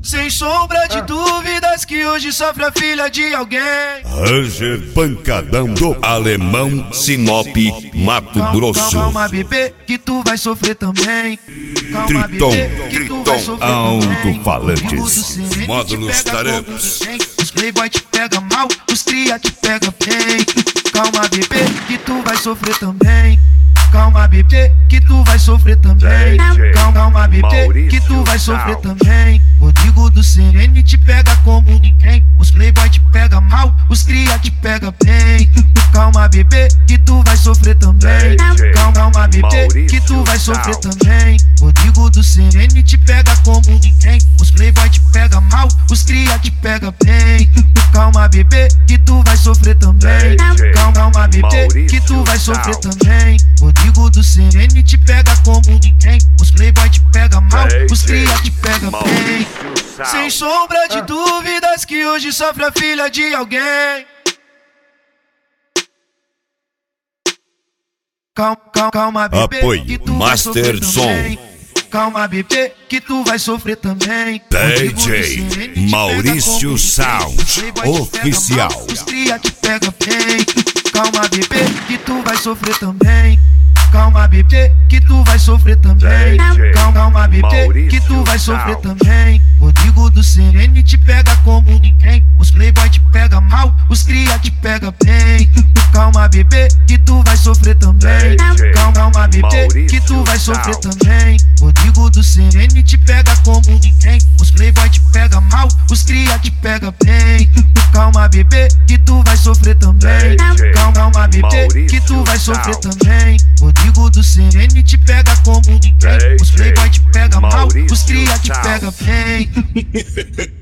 Sem sombra de dúvidas que hoje sofre a filha de alguém. Ranger Pancadão do Alemão, Sinop, Mato Grosso. Calma, bebê, que tu vai sofrer também. Calma, Triton, bebê, que tu vai sofrer também. alto-falantes, módulos tarefas. Os playboy te pega mal, os cria te pega bem. Calma, bebê, que tu vai sofrer também. Calma, bebê, que tu vai sofrer também. Calma, bebê, que tu vai sofrer também. Rodrigo do CN te pega como ninguém. Os playboy te pega mal, os cria te pega bem. Calma, bebê, que tu vai sofrer também. Calma, bebê, que tu vai sofrer também. Rodrigo do CN te pega como ninguém. Os playboy te pega mal, os cria te pega bem. Calma, bebê, que tu vai sofrer também. Calma, bebê, que tu vai sofrer também. Rodrigo do CN te pega como ninguém. Os playboy te pega mal, os cria te pega bem. Sem sombra de dúvidas que hoje sofre a filha de alguém. Calma, bebê, Apoio que tu vai sofrer Master Som. também. Calma, bebê, que tu vai sofrer também. DJ Maurício Sound Oficial. Os cria te pega bem. Calma, bebê, que tu vai sofrer também. Calma, bebê, que tu vai sofrer também. Calma, bebê, que tu vai sofrer também. Rodrigo do CN te pega como ninguém. Os playboy te pega mal, os cria te pega bem. Calma, bebê, que tu vai sofrer também. Calma, bebê, que tu vai sofrer também. Rodrigo do CN te pega como ninguém. Os playboy te pega mal, os cria te pega bem. Calma, bebê, que tu vai sofrer também. Calma, bebê, que tu vai sofrer também. Rodrigo do CN te pega como ninguém. Os playboy te pega mal, os cria te pega bem.